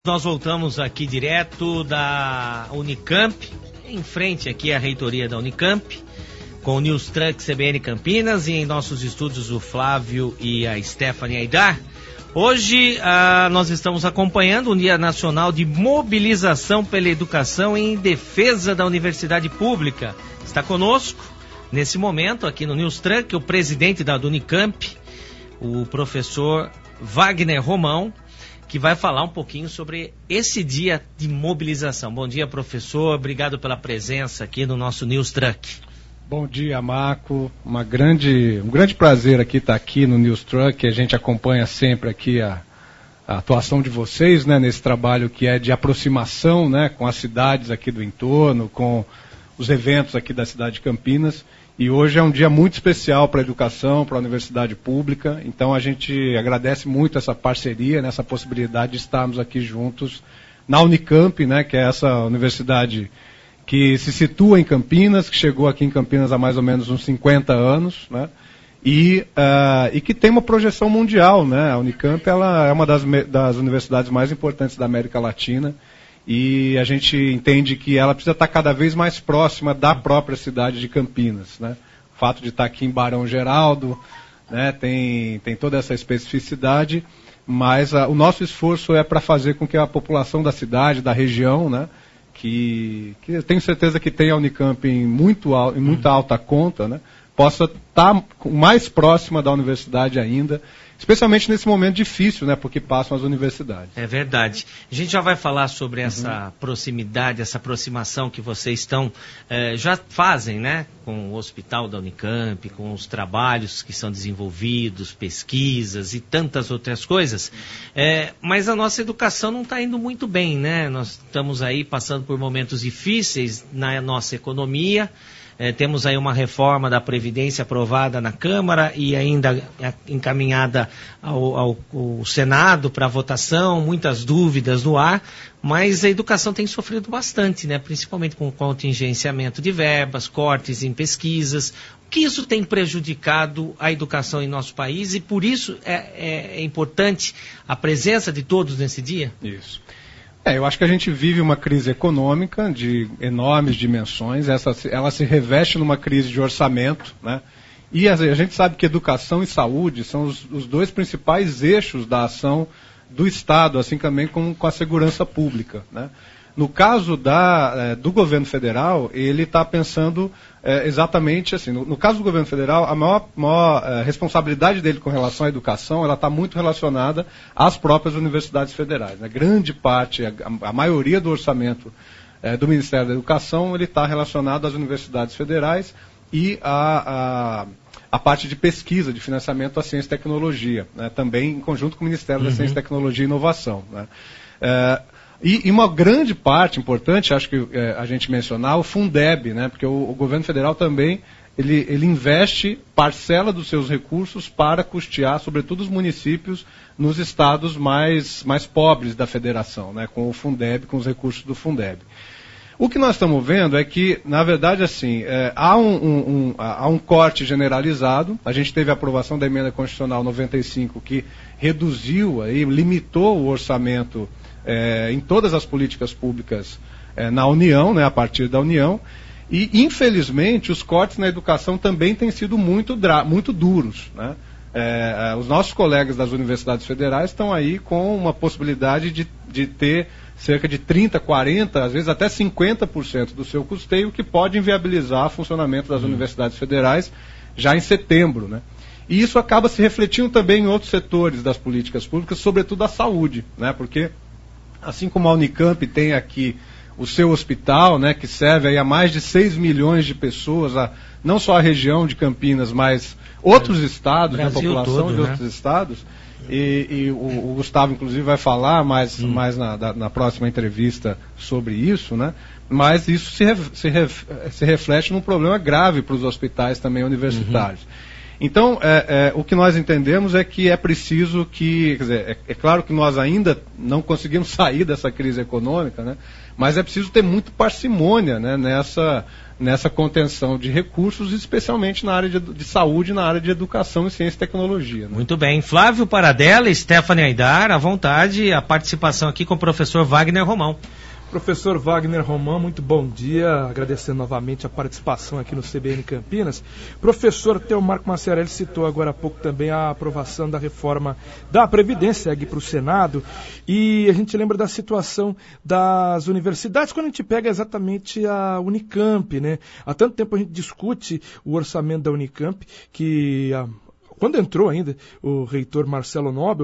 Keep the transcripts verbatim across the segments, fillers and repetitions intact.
Nós voltamos aqui direto da Unicamp, em frente aqui à reitoria da Unicamp, com o News Truck C B N Campinas e em nossos estúdios o Flávio e a Stephanie Aidar. Hoje ah, nós estamos acompanhando o Dia Nacional de Mobilização pela Educação em Defesa da Universidade Pública. Está conosco, nesse momento, aqui no News Truck, o presidente da Unicamp, o professor Wagner Romão, que vai falar um pouquinho sobre esse dia de mobilização. Bom dia, professor. Obrigado pela presença aqui no nosso News Truck. Bom dia, Marco. Uma grande, um grande prazer aqui estar aqui no News Truck. A gente acompanha sempre aqui a, a atuação de vocês, né, nesse trabalho que é de aproximação, né, com as cidades aqui do entorno, com os eventos aqui da cidade de Campinas. E hoje é um dia muito especial para a educação, para a universidade pública. Então a gente agradece muito essa parceria, né, essa possibilidade de estarmos aqui juntos na Unicamp, né, que é essa universidade que se situa em Campinas, que chegou aqui em Campinas há mais ou menos uns cinquenta anos, né, e, uh, e que tem uma projeção mundial, né. A Unicamp ela é uma das, das universidades mais importantes da América Latina. E a gente entende que ela precisa estar cada vez mais próxima da própria cidade de Campinas, né? O fato de estar aqui em Barão Geraldo, né, tem, tem toda essa especificidade, mas a, o nosso esforço é para fazer com que a população da cidade, da região, né, que, que eu tenho certeza que tem a Unicamp em, muito, em muita alta conta, né, possa estar mais próxima da universidade ainda, especialmente nesse momento difícil, né, porque passam as universidades. É verdade. A gente já vai falar sobre essa uhum. proximidade, essa aproximação que vocês estão, eh, já fazem, né, com o hospital da Unicamp, com os trabalhos que são desenvolvidos, pesquisas e tantas outras coisas. Eh, mas a nossa educação não está indo muito bem, né? Nós estamos aí passando por momentos difíceis na nossa economia. É, temos aí uma reforma da Previdência aprovada na Câmara e ainda encaminhada ao, ao, ao Senado para votação, muitas dúvidas no ar, mas a educação tem sofrido bastante, né? Principalmente com o contingenciamento de verbas, cortes em pesquisas. O que isso tem prejudicado a educação em nosso país e por isso é, é, é importante a presença de todos nesse dia? Isso. É, eu acho que a gente vive uma crise econômica de enormes dimensões, essa, ela se reveste numa crise de orçamento, né? E a, a gente sabe que educação e saúde são os, os dois principais eixos da ação do Estado, assim também como com a segurança pública, né? No caso da, é, do governo federal, ele está pensando é, exatamente assim, no, no caso do governo federal, a maior, maior é, responsabilidade dele com relação à educação, ela está muito relacionada às próprias universidades federais, né? Grande parte, a, a maioria do orçamento é, do Ministério da Educação, ele está relacionado às universidades federais e a, a, a parte de pesquisa, de financiamento à ciência e tecnologia, né? Também em conjunto com o Ministério uhum. da Ciência, Tecnologia e Inovação, né? É, E, e uma grande parte importante, acho que é, a gente mencionar, o Fundeb, né? Porque o, o governo federal também ele, ele investe parcela dos seus recursos para custear, sobretudo os municípios, nos estados mais, mais pobres da federação, né? Com o Fundeb, com os recursos do Fundeb. O que nós estamos vendo é que, na verdade, assim, é, há, um, um, um, há um corte generalizado. A gente teve a aprovação da Emenda Constitucional noventa e cinco, que reduziu, aí, limitou o orçamento É, em todas as políticas públicas é, na União, né, a partir da União, e infelizmente os cortes na educação também têm sido muito, muito duros, né? É, os nossos colegas das universidades federais estão aí com uma possibilidade de, de ter cerca de trinta, quarenta, às vezes até cinquenta por cento do seu custeio, que pode inviabilizar o funcionamento das hum. universidades federais já em setembro, né? E isso acaba se refletindo também em outros setores das políticas públicas, sobretudo a saúde, né? Porque assim como a Unicamp tem aqui o seu hospital, né, que serve aí a mais de seis milhões de pessoas, a, não só a região de Campinas, mas outros é, estados, né, a população todo, de né? outros estados, e, e o, o Gustavo, inclusive, vai falar mais, hum. mais na, da, na próxima entrevista sobre isso, né, mas isso se, ref, se, ref, se reflete num problema grave para os hospitais também universitários. Uhum. Então, é, é, o que nós entendemos é que é preciso que, quer dizer, é, é claro que nós ainda não conseguimos sair dessa crise econômica, né, mas é preciso ter muito parcimônia, né, nessa, nessa contenção de recursos, especialmente na área de, de saúde, na área de educação, e ciência e tecnologia. Né? Muito bem. Flávio Paradella, Stephanie Aidar, à vontade, a participação aqui com o professor Wagner Romão. Professor Wagner Romão, muito bom dia, agradecendo novamente a participação aqui no C B N Campinas. Professor Teomarco Maciarelli citou agora há pouco também a aprovação da reforma da Previdência, segue para o Senado, e a gente lembra da situação das universidades, quando a gente pega exatamente a Unicamp, né? Há tanto tempo a gente discute o orçamento da Unicamp, que a, quando entrou ainda o reitor Marcelo Nobel,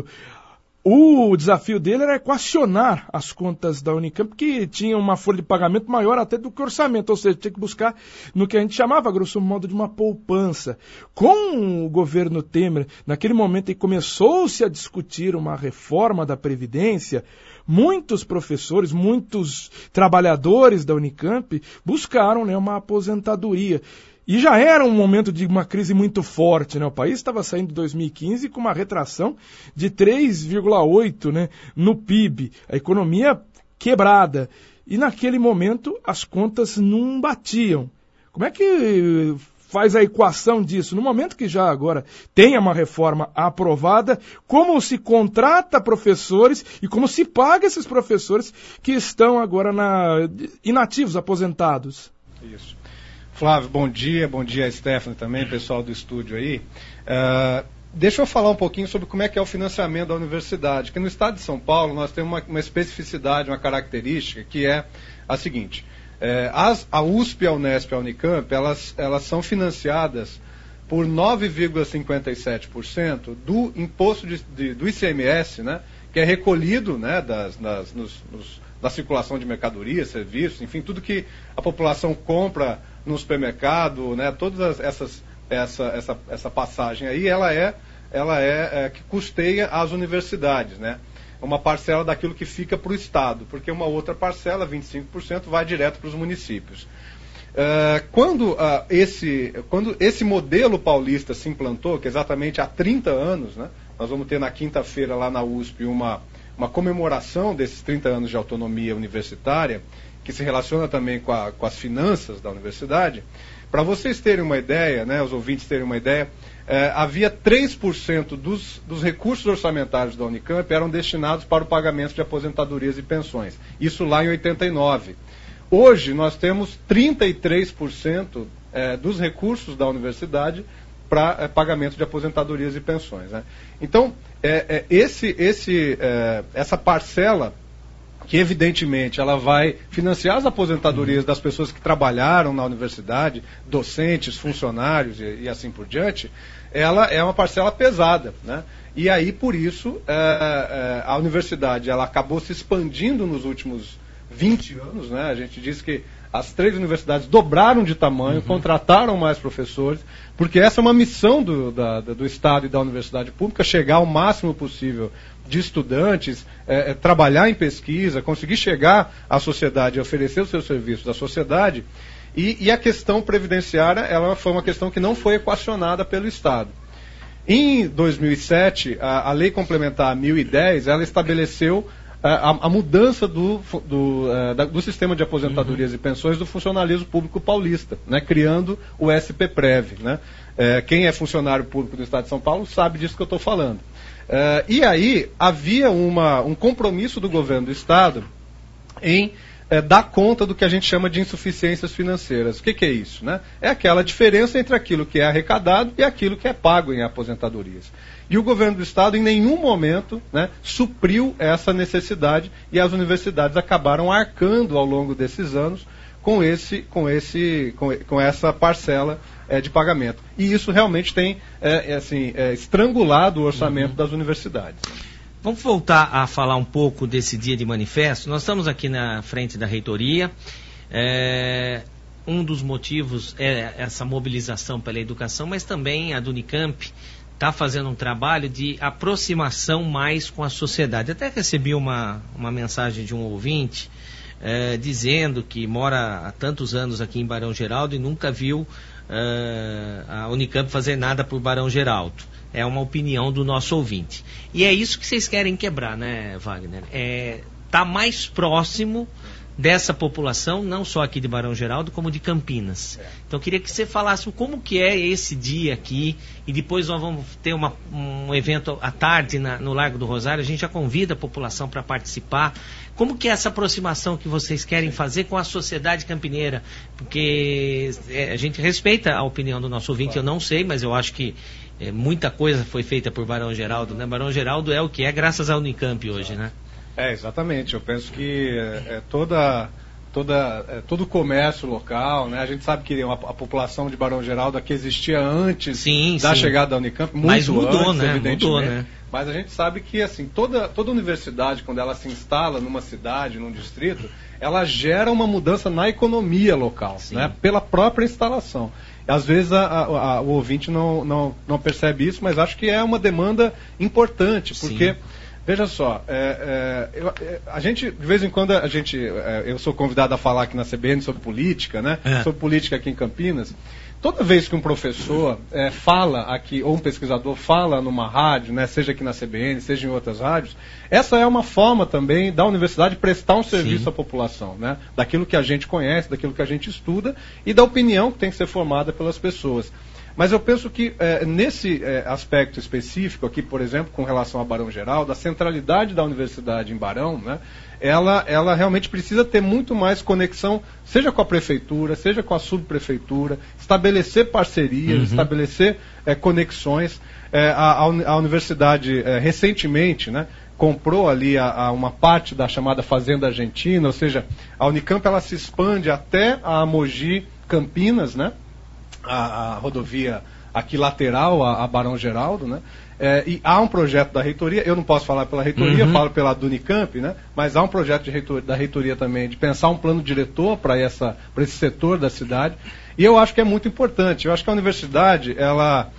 o desafio dele era equacionar as contas da Unicamp, que tinha uma folha de pagamento maior até do que o orçamento, ou seja, tinha que buscar no que a gente chamava, grosso modo, de uma poupança. Com o governo Temer, naquele momento em que começou-se a discutir uma reforma da Previdência, muitos professores, muitos trabalhadores da Unicamp buscaram, né, uma aposentadoria. E já era um momento de uma crise muito forte, né? O país estava saindo de dois mil e quinze com uma retração de três vírgula oito, né, no P I B, a economia quebrada. E naquele momento as contas não batiam. Como é que faz a equação disso? No momento que já agora tenha uma reforma aprovada, como se contrata professores e como se paga esses professores que estão agora na, inativos, aposentados? Isso. Flávio, bom dia, bom dia a Stephanie também, pessoal do estúdio aí. Uh, deixa eu falar um pouquinho sobre como é que é o financiamento da universidade, que no estado de São Paulo nós temos uma, uma especificidade, uma característica, que é a seguinte, é, as, a U S P, a Unesp e a Unicamp, elas, elas são financiadas por nove vírgula cinquenta e sete por cento do imposto de, de, do I C M S, né, que é recolhido, né, das, das, nos, nos, da circulação de mercadorias, serviços, enfim, tudo que a população compra no supermercado, né, todas essas, essa, essa, essa passagem aí, ela é, ela é, é que custeia as universidades, né, uma parcela daquilo que fica para o Estado, porque uma outra parcela, vinte e cinco por cento, vai direto para os municípios. Uh, quando, uh, esse, quando esse modelo paulista se implantou, que é exatamente há trinta anos, né, nós vamos ter na quinta-feira lá na U S P uma, uma comemoração desses trinta anos de autonomia universitária, que se relaciona também com, a, com as finanças da universidade. Para vocês terem uma ideia, né, os ouvintes terem uma ideia, eh, havia três por cento dos, dos recursos orçamentários da Unicamp eram destinados para o pagamento de aposentadorias e pensões. Isso lá em oitenta e nove. Hoje nós temos trinta e três por cento eh, dos recursos da universidade para eh, pagamento de aposentadorias e pensões. Né? Então, eh, eh, esse, esse, eh, essa parcela, que evidentemente ela vai financiar as aposentadorias das pessoas que trabalharam na universidade, docentes, funcionários e, e assim por diante, ela é uma parcela pesada, né? E aí, por isso, é, é, a universidade ela acabou se expandindo nos últimos vinte anos, né? A gente diz que as três universidades dobraram de tamanho, uhum. contrataram mais professores, porque essa é uma missão do, da, do Estado e da universidade pública, chegar ao máximo possível de estudantes, é, é, trabalhar em pesquisa, conseguir chegar à sociedade e oferecer os seus serviços à sociedade. E, e a questão previdenciária ela foi uma questão que não foi equacionada pelo Estado. Em dois mil e sete, a, a Lei Complementar mil e dez, ela estabeleceu a, a mudança do, do, uh, da, do sistema de aposentadorias uhum. e pensões do funcionalismo público paulista, né, criando o S P Prev. Né? É, quem é funcionário público do Estado de São Paulo sabe disso que eu estou falando. Uh, e aí havia uma, um compromisso do governo do Estado em uh, dar conta do que a gente chama de insuficiências financeiras. O que, que é isso? Né? É aquela diferença entre aquilo que é arrecadado e aquilo que é pago em aposentadorias. E o governo do Estado em nenhum momento, né, supriu essa necessidade e as universidades acabaram arcando ao longo desses anos com, esse, com, esse, com, com essa parcela é, de pagamento. E isso realmente tem é, assim, é, estrangulado o orçamento uhum. das universidades. Vamos voltar a falar um pouco desse dia de manifesto. Nós estamos aqui na frente da reitoria. É, um dos motivos é essa mobilização pela educação, mas também a do Unicamp está fazendo um trabalho de aproximação mais com a sociedade. Até recebi uma, uma mensagem de um ouvinte é, dizendo que mora há tantos anos aqui em Barão Geraldo e nunca viu uh, a Unicamp fazer nada por Barão Geraldo. É uma opinião do nosso ouvinte. E é isso que vocês querem quebrar, né, Wagner? É, tá mais próximo dessa população, não só aqui de Barão Geraldo, como de Campinas. Então eu queria que você falasse como que é esse dia aqui, e depois nós vamos ter uma, um evento à tarde na, no Largo do Rosário, a gente já convida a população para participar. Como que é essa aproximação que vocês querem fazer com a sociedade campineira? Porque é, a gente respeita a opinião do nosso ouvinte, eu não sei, mas eu acho que é, muita coisa foi feita por Barão Geraldo, né? Barão Geraldo é o que é graças à Unicamp hoje, né? É, exatamente. Eu penso que é, é toda, toda, é, todo o comércio local, né? A gente sabe que a, a população de Barão Geraldo aqui existia antes sim, da sim. chegada da Unicamp, muito Mas mudou, antes, né? evidentemente. Mudou, né? Mas a gente sabe que assim, toda, toda universidade, quando ela se instala numa cidade, num distrito, ela gera uma mudança na economia local, né? Pela própria instalação. Às vezes a, a, a, o ouvinte não, não, não percebe isso, mas acho que é uma demanda importante, porque... Sim. Veja só, é, é, eu, é, a gente, de vez em quando, a gente, é, eu sou convidado a falar aqui na C B N sobre política, né? É. Sobre política aqui em Campinas. Toda vez que um professor é, fala aqui, ou um pesquisador fala numa rádio, né, seja aqui na C B N, seja em outras rádios, essa é uma forma também da universidade prestar um serviço Sim. à população, né? Daquilo que a gente conhece, daquilo que a gente estuda e da opinião que tem que ser formada pelas pessoas. Mas eu penso que é, nesse é, aspecto específico aqui, por exemplo, com relação a Barão Geraldo, a centralidade da universidade em Barão, né, ela, ela realmente precisa ter muito mais conexão, seja com a prefeitura, seja com a subprefeitura, estabelecer parcerias, uhum. estabelecer é, conexões. É, a, a universidade é, recentemente, né, comprou ali a, a uma parte da chamada Fazenda Argentina, ou seja, a Unicamp ela se expande até a Mogi Campinas, né? A, a rodovia aqui lateral a, a Barão Geraldo, né? É, e há um projeto da reitoria, eu não posso falar pela reitoria, uhum. falo pela do Unicamp, né? Mas há um projeto de reitor, da reitoria também de pensar um plano diretor para essa para esse setor da cidade, e eu acho que é muito importante. Eu acho que a universidade ela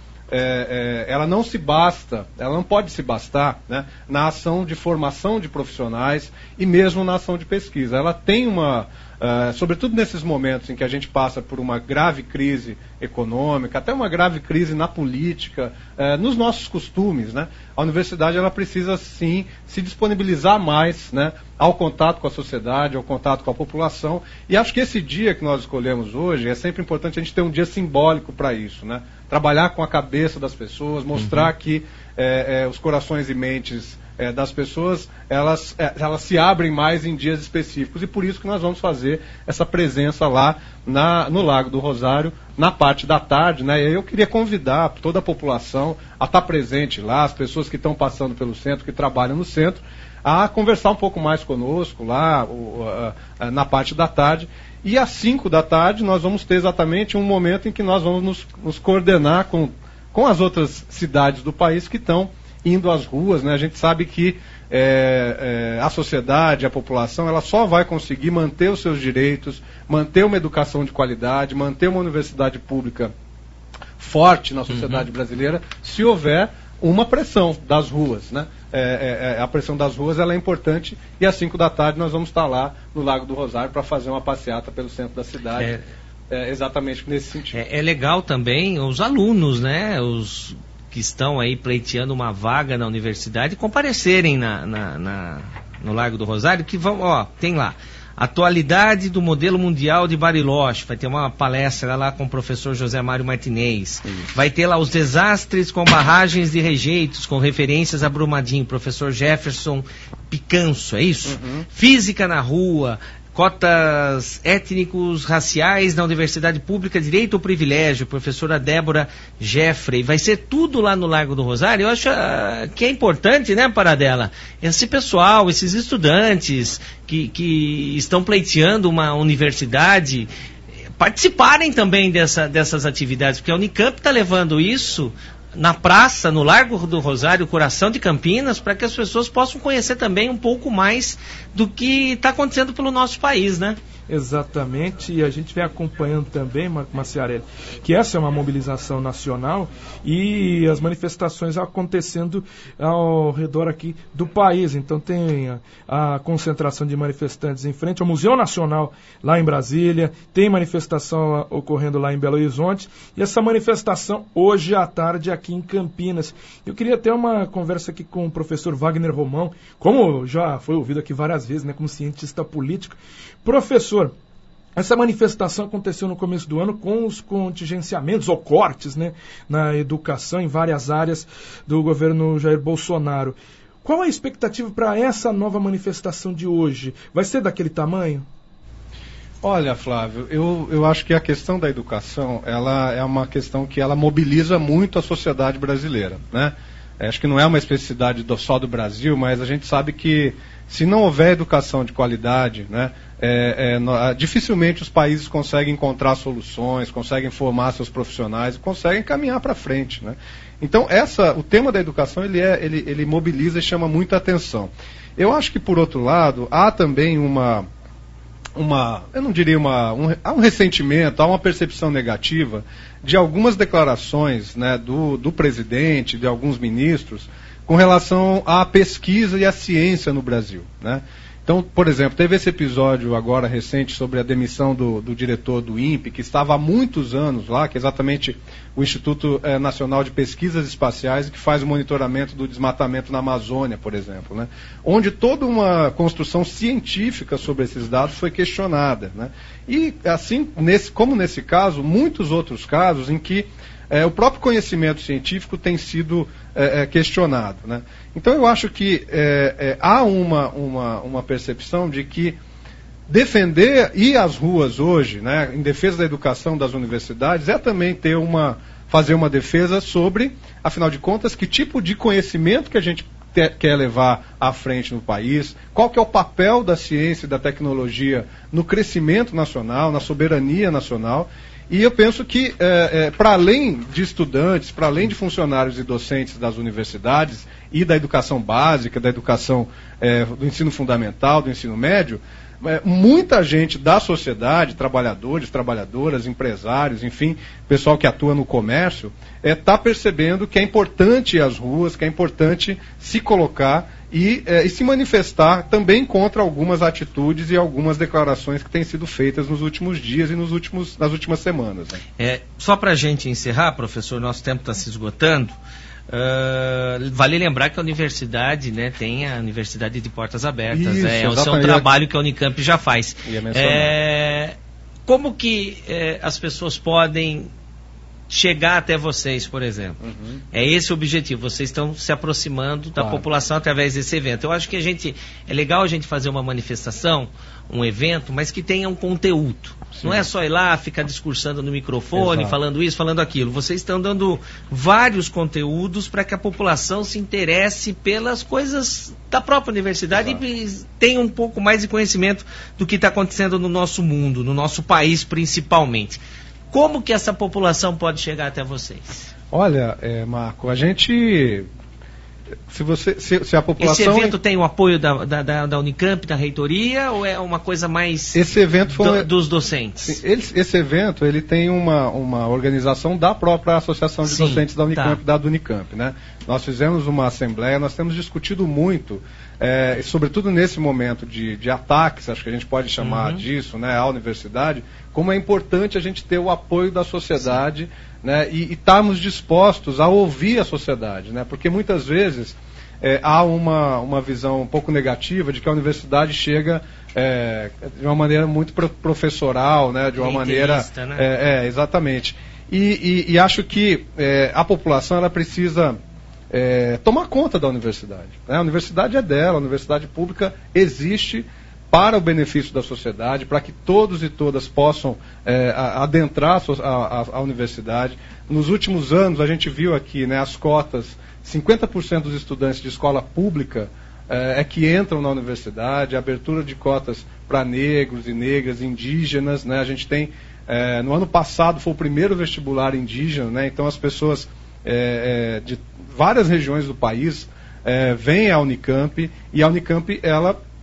é, é, ela não se basta, ela não pode se bastar, né, na ação de formação de profissionais e mesmo na ação de pesquisa. Ela tem uma Uh, sobretudo nesses momentos em que a gente passa por uma grave crise econômica, até uma grave crise na política, uh, nos nossos costumes, né? A universidade ela precisa sim se disponibilizar mais, né, ao contato com a sociedade, ao contato com a população, e acho que esse dia que nós escolhemos hoje é sempre importante a gente ter um dia simbólico para isso, né? Trabalhar com a cabeça das pessoas, mostrar uhum. que eh, eh, os corações e mentes É, das pessoas, elas, é, elas se abrem mais em dias específicos, e por isso que nós vamos fazer essa presença lá na, no Lago do Rosário, na parte da tarde, né? E eu queria convidar toda a população a estar presente lá, as pessoas que estão passando pelo centro, que trabalham no centro, a conversar um pouco mais conosco lá, o, a, a, na parte da tarde. E às cinco da tarde nós vamos ter exatamente um momento em que nós vamos nos, nos coordenar com, com as outras cidades do país que estão indo às ruas, né? A gente sabe que é, é, a sociedade, a população, ela só vai conseguir manter os seus direitos, manter uma educação de qualidade, manter uma universidade pública forte na sociedade uhum. brasileira, se houver uma pressão das ruas, né? É, é, a pressão das ruas ela é importante, e às cinco da tarde nós vamos estar lá no Lago do Rosário para fazer uma passeata pelo centro da cidade. É, é, exatamente nesse sentido. É, é legal também os alunos, né? Os que estão aí pleiteando uma vaga na universidade comparecerem na, na, na, no Largo do Rosário, que vão, ó, tem lá, atualidade do modelo mundial de Bariloche, vai ter uma palestra lá com o professor José Mário Martinez, isso. Vai ter lá os desastres com barragens de rejeitos, com referências a Brumadinho, professor Jefferson Picanso, é isso? Uhum. Física na rua, cotas étnicos, raciais na Universidade Pública, Direito ou Privilégio, professora Débora Jeffrey. Vai ser tudo lá no Largo do Rosário. Eu acho uh, que é importante, né, Paradela? Esse pessoal, esses estudantes que, que estão pleiteando uma universidade, participarem também dessa, dessas atividades, porque a Unicamp está levando isso na praça, no Largo do Rosário, coração de Campinas, para que as pessoas possam conhecer também um pouco mais do que está acontecendo pelo nosso país, né? Exatamente, e a gente vem acompanhando também, Marco Maciarelli, que essa é uma mobilização nacional e as manifestações acontecendo ao redor aqui do país. Então tem a, a concentração de manifestantes em frente ao Museu Nacional lá em Brasília, tem manifestação ocorrendo lá em Belo Horizonte e essa manifestação hoje à tarde aqui em Campinas. Eu queria ter uma conversa aqui com o professor Wagner Romão, como já foi ouvido aqui várias vezes, né, como cientista político. Professor, essa manifestação aconteceu no começo do ano com os contingenciamentos ou cortes, né, na educação em várias áreas do governo Jair Bolsonaro. Qual a expectativa para essa nova manifestação de hoje? Vai ser daquele tamanho? Olha, Flávio, eu, eu acho que a questão da educação, ela é uma questão que ela mobiliza muito a sociedade brasileira, né? Acho que não é uma especificidade do, só do Brasil, mas a gente sabe que se não houver educação de qualidade, né, é, é, no, dificilmente os países conseguem encontrar soluções, conseguem formar seus profissionais e conseguem caminhar para frente, né? Então, essa, o tema da educação ele, é, ele, ele mobiliza e chama muita atenção. Eu acho que, por outro lado, há também uma... Uma, eu não diria uma, um, há um ressentimento, há uma percepção negativa de algumas declarações, né, do, do presidente, de alguns ministros, com relação à pesquisa e à ciência no Brasil, né? Então, por exemplo, teve esse episódio agora recente sobre a demissão do, do diretor do INPE, que estava há muitos anos lá, que é exatamente o Instituto eh, Nacional de Pesquisas Espaciais, que faz o monitoramento do desmatamento na Amazônia, por exemplo, né? Onde toda uma construção científica sobre esses dados foi questionada, né? E, assim, nesse, como nesse caso, muitos outros casos em que É, o próprio conhecimento científico tem sido é, é, questionado, né? Então eu acho que é, é, há uma, uma, uma percepção de que defender, ir às ruas hoje, né, em defesa da educação das universidades, é também ter uma, fazer uma defesa sobre, afinal de contas, que tipo de conhecimento que a gente te, quer levar à frente no país, qual que é o papel da ciência e da tecnologia no crescimento nacional, na soberania nacional. E eu penso que, é, é, para além de estudantes, para além de funcionários e docentes das universidades e da educação básica, da educação é, do ensino fundamental, do ensino médio, é, muita gente da sociedade, trabalhadores, trabalhadoras, empresários, enfim, pessoal que atua no comércio, está é, percebendo que é importante ir às ruas, que é importante se colocar E, é, e se manifestar também contra algumas atitudes e algumas declarações que têm sido feitas nos últimos dias e nos últimos, nas últimas semanas, né? É, só para a gente encerrar, professor, nosso tempo está se esgotando. Uh, vale lembrar que a universidade, né, tem a Universidade de Portas Abertas. Isso, é, esse é um trabalho que a Unicamp já faz. É, como que é, as pessoas podem chegar até vocês, por exemplo? Uhum. É esse o objetivo. Vocês estão se aproximando da claro. população através desse evento. Eu acho que a gente é legal a gente fazer uma manifestação, um evento, mas que tenha um conteúdo. Sim. Não é só ir lá, ficar discursando no microfone, Exato. falando isso, falando aquilo. Vocês estão dando vários conteúdos para que a população se interesse pelas coisas da própria universidade Exato. e tenha um pouco mais de conhecimento do que está acontecendo no nosso mundo, no nosso país principalmente. Como que essa população pode chegar até vocês? Olha, é, Marco, a gente... Se, você, se, se a população... Esse evento tem o apoio da, da, da Unicamp, da reitoria, ou é uma coisa mais esse evento foi... do, dos docentes? Esse, esse evento ele tem uma, uma organização da própria Associação de Sim, Docentes da Unicamp, tá. da Unicamp, né? Nós fizemos uma assembleia, nós temos discutido muito, é, sobretudo nesse momento de, de ataques, acho que a gente pode chamar uhum. disso, né, à universidade, como é importante a gente ter o apoio da sociedade, né, e estarmos dispostos a ouvir a sociedade, né, porque muitas vezes é, há uma, uma visão um pouco negativa de que a universidade chega é, de uma maneira muito pro, professoral, né, de uma maneira... Né? É, é, exatamente. E, e, e acho que é, a população ela precisa é, tomar conta da universidade, né? A universidade é dela, a universidade pública existe para o benefício da sociedade, para que todos e todas possam é, adentrar a, a, a universidade. Nos últimos anos, a gente viu aqui, né, as cotas, cinquenta por cento dos estudantes de escola pública é, é que entram na universidade, a abertura de cotas para negros e negras, indígenas, né, a gente tem, é, no ano passado foi o primeiro vestibular indígena, né, então as pessoas é, é, de várias regiões do país é, vêm à Unicamp, e a Unicamp, ela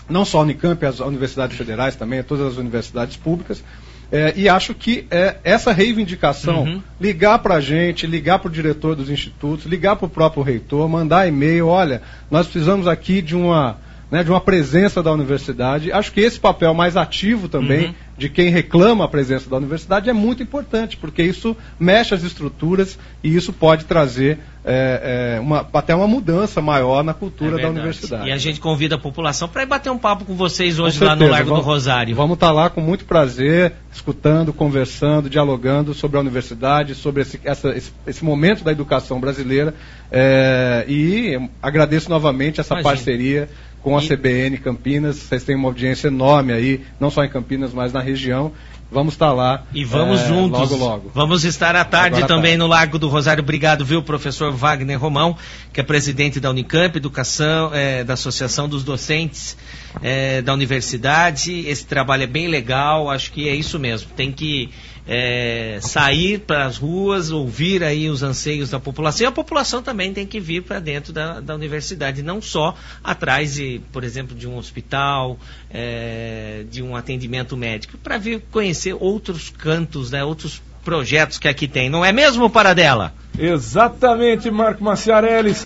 não só a Unicamp, as universidades federais também, todas as universidades públicas. É, e acho que é, essa reivindicação, uhum. ligar para a gente, ligar para o diretor dos institutos, ligar para o próprio reitor, mandar e-mail, olha, nós precisamos aqui de uma, né, de uma presença da universidade. Acho que esse papel mais ativo também, uhum. de quem reclama a presença da universidade, é muito importante, porque isso mexe as estruturas e isso pode trazer é, é, uma, até uma mudança maior na cultura é da universidade. E a gente convida a população para ir bater um papo com vocês hoje com lá no Largo vamos, do Rosário. Vamos estar lá com muito prazer, escutando, conversando, dialogando sobre a universidade, sobre esse, essa, esse, esse momento da educação brasileira. É, e agradeço novamente essa Imagina. parceria com a e... C B N Campinas. Vocês têm uma audiência enorme aí, não só em Campinas, mas na região. Vamos estar lá. E vamos é, juntos. Logo, logo. Vamos estar à tarde Agora também tarde. no Largo do Rosário. Obrigado, viu, professor Wagner Romão, que é presidente da Unicamp, educação, é, da Associação dos Docentes é, da Universidade. Esse trabalho é bem legal, acho que é isso mesmo. Tem que é, sair para as ruas, ouvir aí os anseios da população. E a população também tem que vir para dentro da, da universidade, não só atrás, de, por exemplo, de um hospital, é, de um atendimento médico, para vir conhecer outros cantos, né, outros projetos que aqui tem. Não é mesmo, Paradela? Exatamente, Marco Maciarelli.